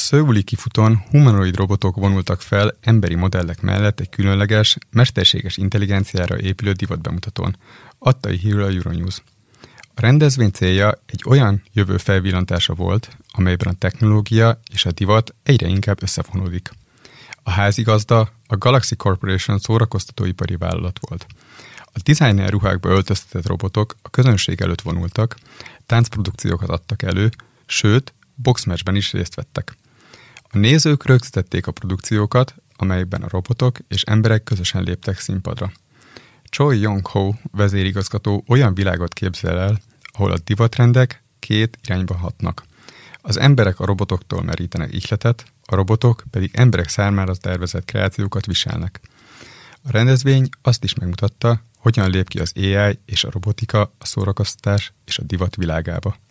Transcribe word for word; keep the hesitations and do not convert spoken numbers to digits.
Seoul-i kifutón humanoid robotok vonultak fel emberi modellek mellett egy különleges, mesterséges intelligenciára épülő divatbemutatón, adta hírül a Euronews. A rendezvény célja egy olyan jövő felvillantása volt, amelyben a technológia és a divat egyre inkább összefonódik. A házigazda a Galaxy Corporation szórakoztatóipari vállalat volt. A designer ruhákba öltöztetett robotok a közönség előtt vonultak, táncprodukciókat adtak elő, sőt, boxmatchben is részt vettek. A nézők rögzítették a produkciókat, amelyekben a robotok és emberek közösen léptek színpadra. Choi Yong-ho vezérigazgató olyan világot képzel el, ahol a divatrendek két irányba hatnak. Az emberek a robotoktól merítenek ihletet, a robotok pedig emberek számára tervezett kreációkat viselnek. A rendezvény azt is megmutatta, hogyan lép ki az á i és a robotika a szórakoztatás és a divat világába.